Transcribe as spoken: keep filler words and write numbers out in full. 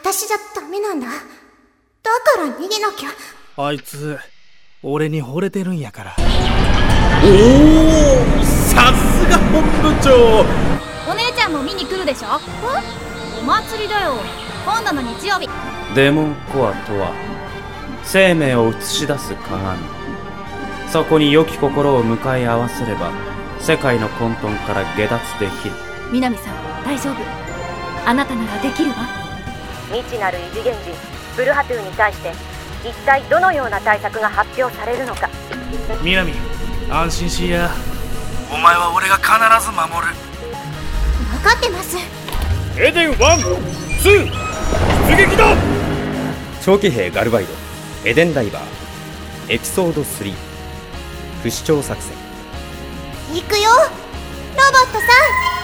私じゃダメなんだ。だから逃げなきゃ。 あいつ俺に惚れてるんやから。 おお、さすが本部長。 お姉ちゃんも見に来るでしょ。お祭りだよ、今度の日曜日。 デモンコアとは生命を映し出す鏡。そこに良き心を向かい合わせれば世界の混沌から下脱できる。 南さん大丈夫、あなたならできるわ。 未知なる異次元人ブルハトゥーに対して一体どのような対策が発表されるのか。 南、安心しいや。お前は俺が必ず守る。 分かってます。 エデンワン、ツー、出撃だ。 長騎兵ガルバイドエデンダイバーエピソードスリー、不死鳥作戦。 行くよロボットさん。